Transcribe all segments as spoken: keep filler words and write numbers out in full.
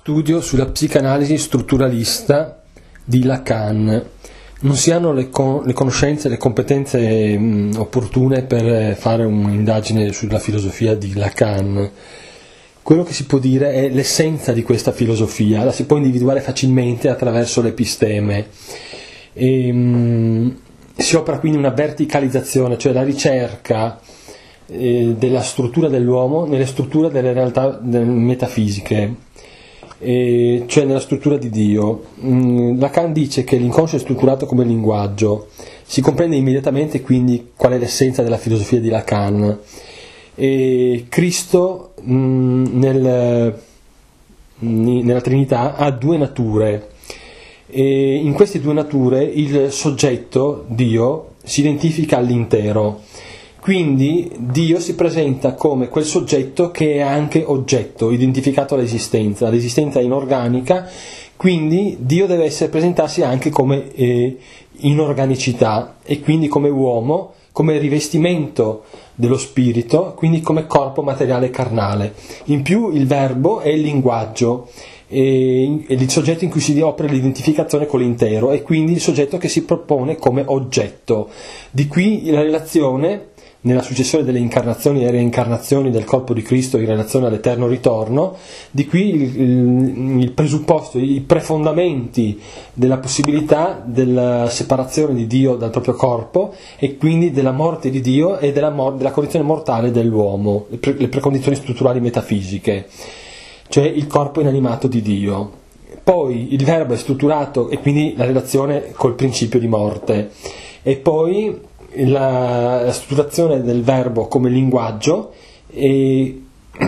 Studio sulla psicanalisi strutturalista di Lacan. Non si hanno le, con- le conoscenze e le competenze mh, opportune per fare un'indagine sulla filosofia di Lacan. Quello che si può dire è l'essenza di questa filosofia, la si può individuare facilmente attraverso l'episteme. E, mh, si opera quindi una verticalizzazione, cioè la ricerca eh, della struttura dell'uomo nelle strutture delle realtà metafisiche. E cioè nella struttura di Dio. Lacan dice che l'inconscio è strutturato come linguaggio. Si comprende immediatamente quindi qual è l'essenza della filosofia di Lacan. E Cristo mh, nel, nella Trinità ha due nature, e in queste due nature il soggetto, Dio, si identifica all'intero. Quindi Dio si presenta come quel soggetto che è anche oggetto, identificato all'esistenza. L'esistenza è inorganica, quindi Dio deve essere, presentarsi anche come eh, inorganicità, e quindi come uomo, come rivestimento dello spirito, quindi come corpo materiale carnale. In più il verbo è il linguaggio, e il soggetto in cui si opera l'identificazione con l'intero, e quindi il soggetto che si propone come oggetto. Di qui la relazione nella successione delle incarnazioni e reincarnazioni del corpo di Cristo in relazione all'eterno ritorno. Di qui il, il, il presupposto, i prefondamenti della possibilità della separazione di Dio dal proprio corpo, e quindi della morte di Dio e della, mor- della condizione mortale dell'uomo, le, pre- le precondizioni strutturali metafisiche, cioè il corpo inanimato di Dio. Poi il verbo è strutturato, e quindi la relazione col principio di morte, e poi la, la strutturazione del verbo come linguaggio, e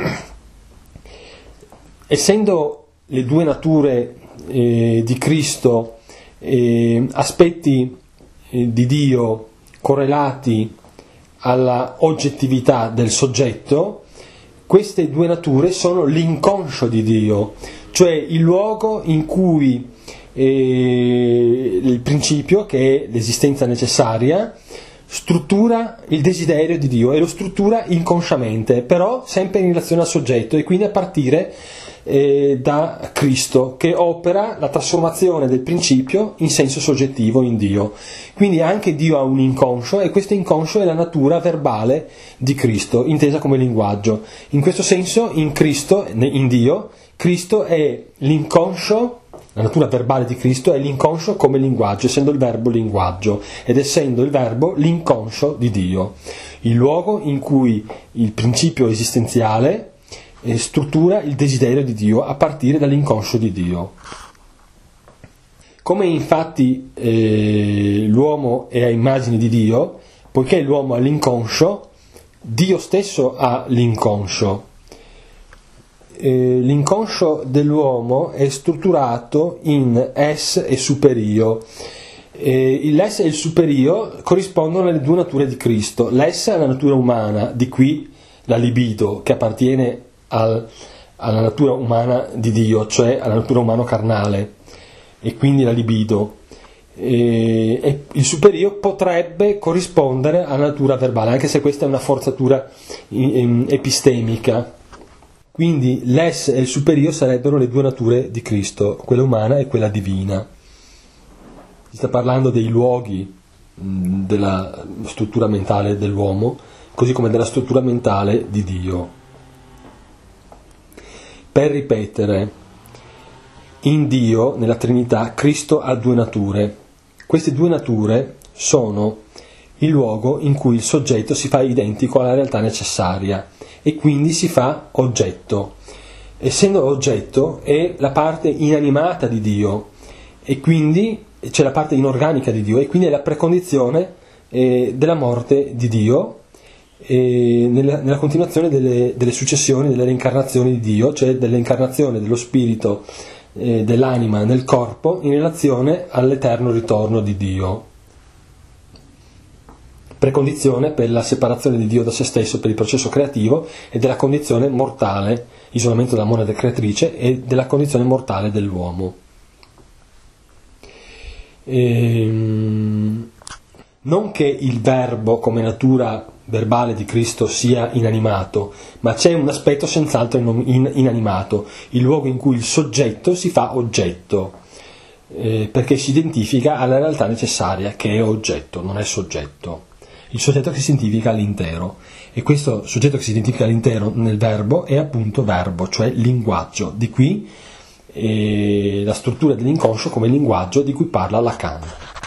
essendo le due nature eh, di Cristo eh, aspetti eh, di Dio correlati alla oggettività del soggetto, queste due nature sono l'inconscio di Dio, cioè il luogo in cui eh, il principio, che è l'esistenza necessaria, struttura il desiderio di Dio, e lo struttura inconsciamente, però sempre in relazione al soggetto, e quindi a partire eh, da Cristo, che opera la trasformazione del principio in senso soggettivo in Dio. Quindi anche Dio ha un inconscio, e questo inconscio è la natura verbale di Cristo, intesa come linguaggio. In questo senso, in Cristo, in Dio, Cristo è l'inconscio. La natura verbale di Cristo è l'inconscio come linguaggio, essendo il verbo linguaggio, ed essendo il verbo l'inconscio di Dio, il luogo in cui il principio esistenziale eh, struttura il desiderio di Dio a partire dall'inconscio di Dio. Come infatti eh, l'uomo è a immagine di Dio, poiché l'uomo ha l'inconscio, Dio stesso ha l'inconscio. Eh, l'inconscio dell'uomo è strutturato in es e superio. Eh, l'es e il superio corrispondono alle due nature di Cristo. L'es è la natura umana, di qui la libido, che appartiene al, alla natura umana di Dio, cioè alla natura umano carnale, e quindi la libido. E, e il superio potrebbe corrispondere alla natura verbale, anche se questa è una forzatura in, in, epistemica. Quindi l'es e il superio sarebbero le due nature di Cristo, quella umana e quella divina. Si sta parlando dei luoghi mh, della struttura mentale dell'uomo, così come della struttura mentale di Dio. Per ripetere, in Dio, nella Trinità, Cristo ha due nature. Queste due nature sono il luogo in cui il soggetto si fa identico alla realtà necessaria, e quindi si fa oggetto. Essendo oggetto è la parte inanimata di Dio, e quindi c'è la parte inorganica di Dio, e quindi è la precondizione eh, della morte di Dio, eh, nella, nella continuazione delle, delle successioni, delle reincarnazioni di Dio, cioè dell'incarnazione dello spirito, eh, dell'anima nel corpo, in relazione all'eterno ritorno di Dio. Precondizione per la separazione di Dio da se stesso per il processo creativo, e della condizione mortale, isolamento della monade creatrice, e della condizione mortale dell'uomo. Ehm, non che il verbo come natura verbale di Cristo sia inanimato, ma c'è un aspetto senz'altro in, inanimato, il luogo in cui il soggetto si fa oggetto, eh, perché si identifica alla realtà necessaria, che è oggetto, non è soggetto. Il soggetto che si identifica all'intero, e questo soggetto che si identifica all'intero nel verbo è appunto verbo, cioè linguaggio. Di qui eh, la struttura dell'inconscio come linguaggio di cui parla Lacan.